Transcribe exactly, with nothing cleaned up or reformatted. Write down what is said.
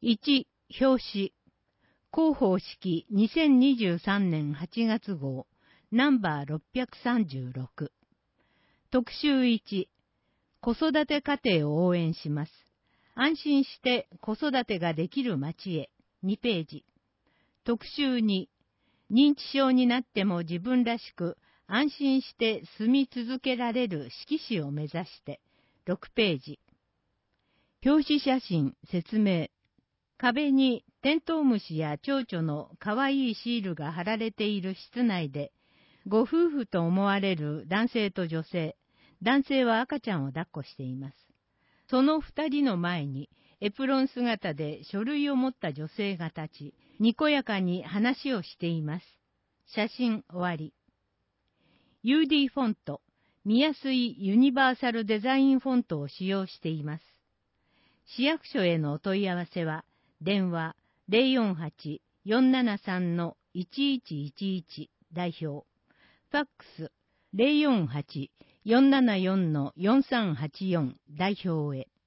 いち、表紙。広報式にせんにじゅうさんねんはちがつ号、ナンバーろっぴゃくさんじゅうろく。特集いち、子育て家庭を応援します。安心して子育てができる街へ、にページ。特集に、認知症になっても自分らしく安心して住み続けられる色紙を目指して、ろくページ。表紙写真、説明。壁にテントウムシや蝶々のかわいいシールが貼られている室内で、ご夫婦と思われる男性と女性、男性は赤ちゃんを抱っこしています。その二人の前に、エプロン姿で書類を持った女性が立ち、にこやかに話をしています。写真終わり。ユーディー フォント、見やすいユニバーサルデザインフォントを使用しています。市役所へのお問い合わせは、電話 ゼロよんはち よんななさん いちいちいちいち 代表。ファックス ゼロよんはち よんななよん よんさんはちよん 代表へ。